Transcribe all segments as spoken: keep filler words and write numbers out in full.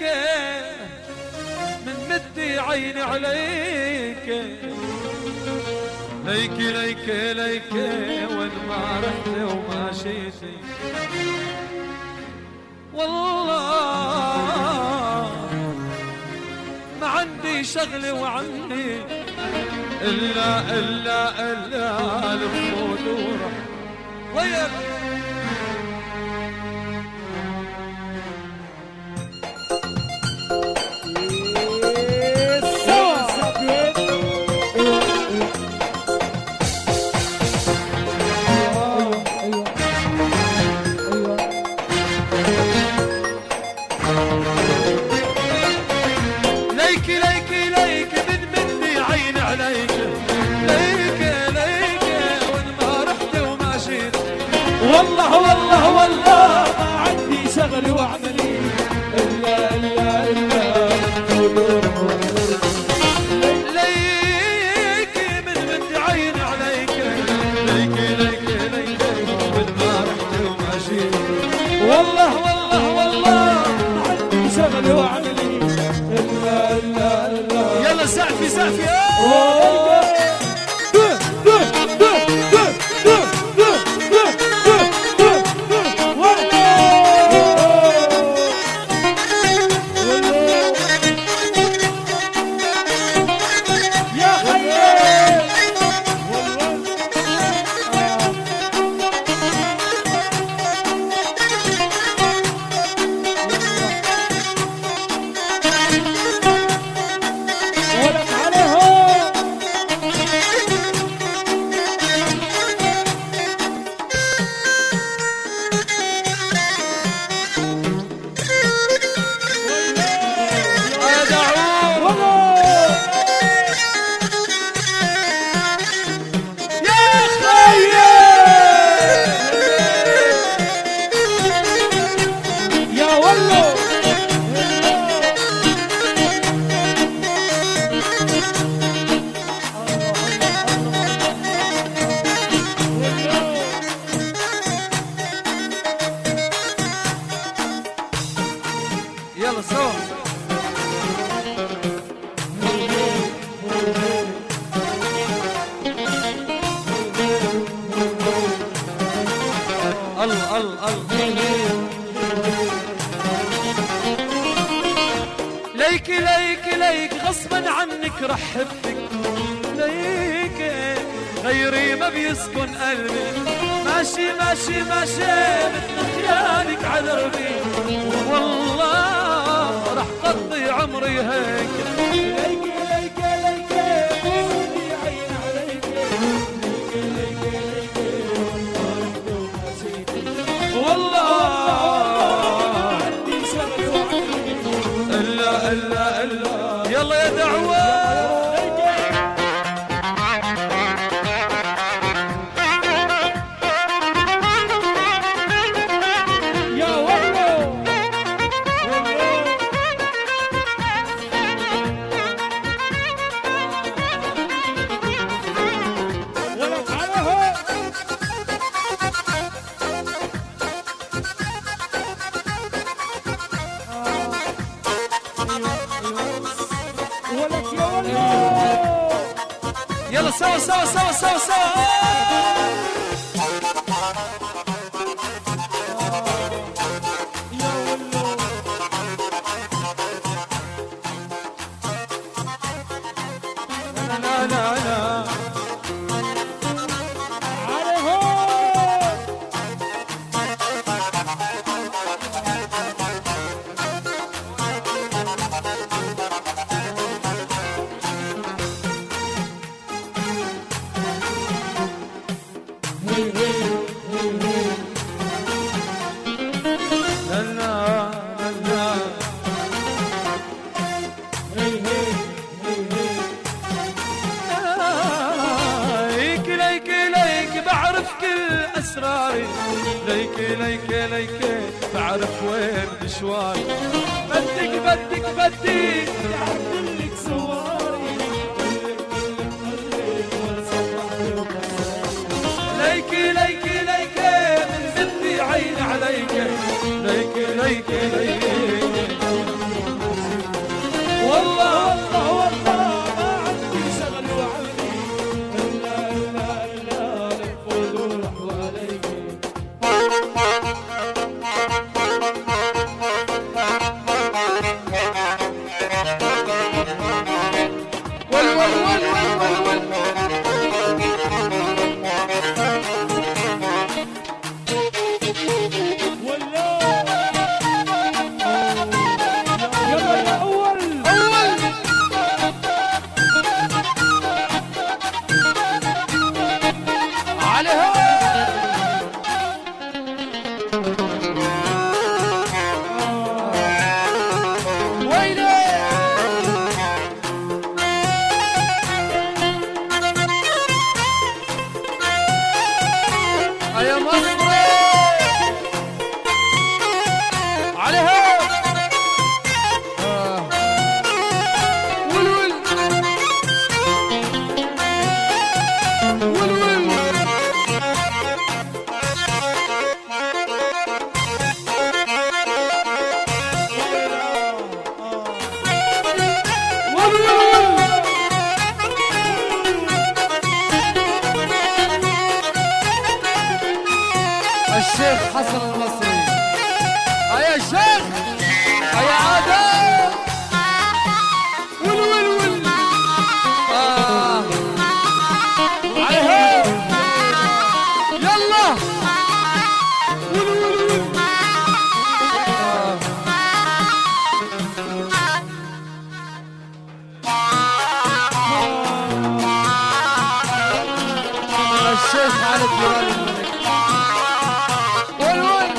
ليك من مدي عيني عليك، ليك ليك ليك وين ما رحت وما شيتي، والله ما عندي شغلة وعني إلا إلا إلا الخمود ورح وياك. والله والله والله ما عندي شغل وعملي إلا إلا إلا ليك من بدي عين عليك، ليك ليك ليك من ما رحت وما جيت، والله والله والله ما عندي شغل وعملي إلا إلا إلا. يلا سقفي سقفي يلا سوا. الله الله الله ليك ليك ليك غصبا عنك رحبتك، ليك غيري ما بيسكن قلبي، ماشي ماشي ماشي مثل خيالك على دربي، والله رح قضي عمري هيك. ليك ليك ليك ودي عين عليك، ليك ليك ليك والله عندي شغل وعملي إلا إلا إلا. يلا يا دعوة يلا سوا سوا سوا سوا سوا. لا لا لا أسراري، ليك ليك ليك بعرف وين مشواري، بدك بدك بدك أعدلك سواري، ليك ليك ليك من بدي عين عليك، ليك ليك ليك الشيخ خالد جلال الملك. والوي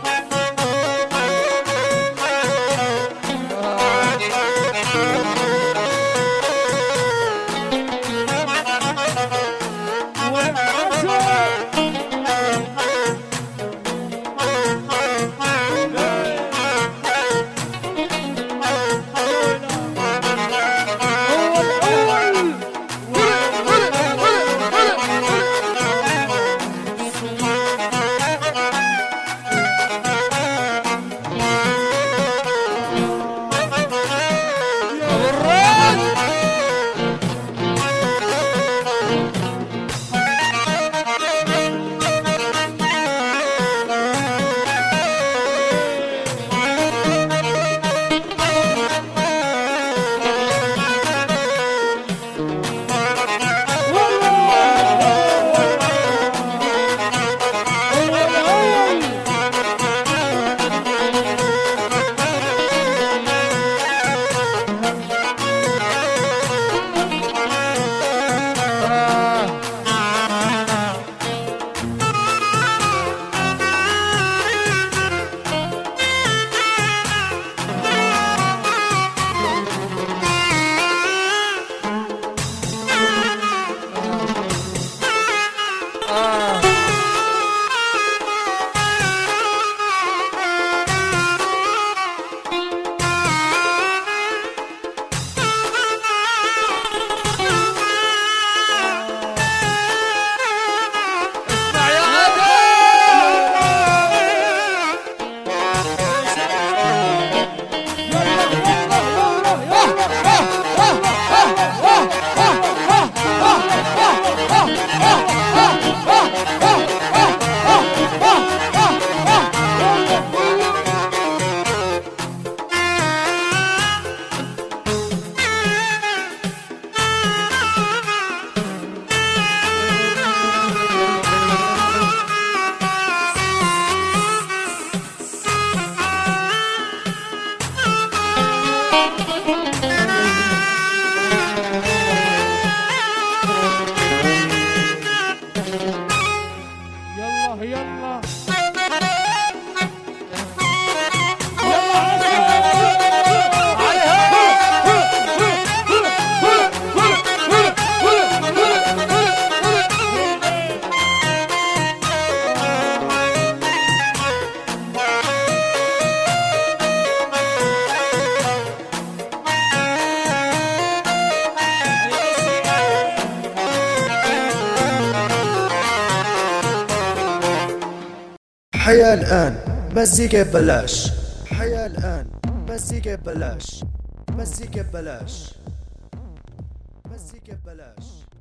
حيا الآن مزيكا ببلاش. حيا الآن مزيكا ببلاش. مزيكا ببلاش. مزيكا ببلاش.